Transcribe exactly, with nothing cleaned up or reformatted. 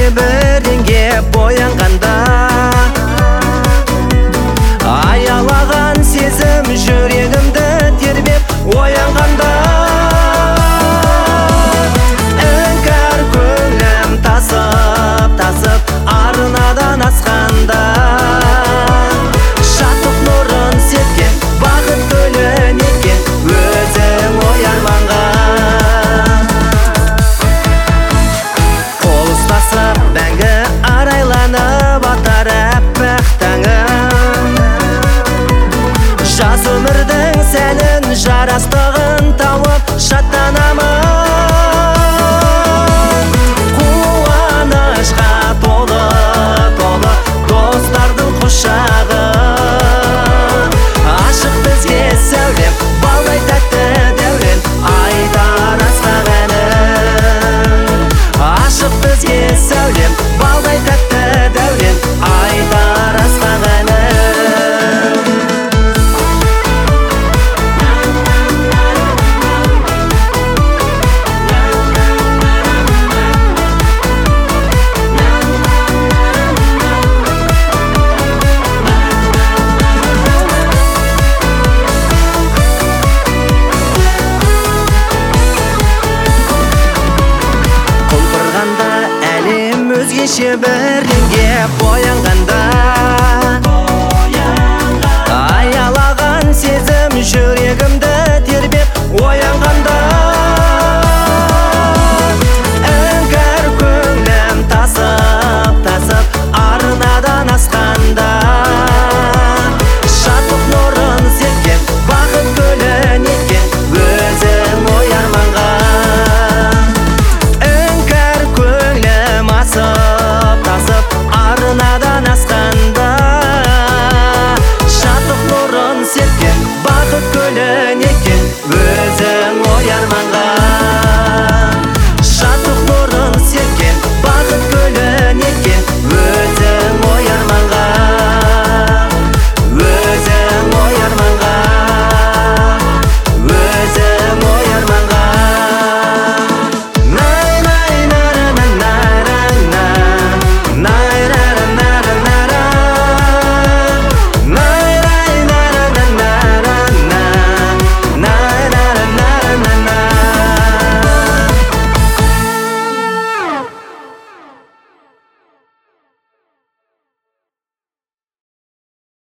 өзгеше бірінге боянғанда, аялаған сезім жүрегімді тербеп оянғанда, іңкәр көңілім тасып-тасып арнадан асқанда, шаттық нұрын сепкен бақыт гүлін еккен өзің ой арманға. Қол ұстасып мәңгі арайланып атар әппақ таңым, жас өмірдің сәнін жарастығын тауып шаттанамын. Қуанышқа толы-толы достардың құшағы, ашық бізге сәулем балдай тәтті дәурен айтар асқақ әнім. Ашық бізге сәулем балдай тәтті дәурен айтар асқақ әнім. Өзгеше бірінге боян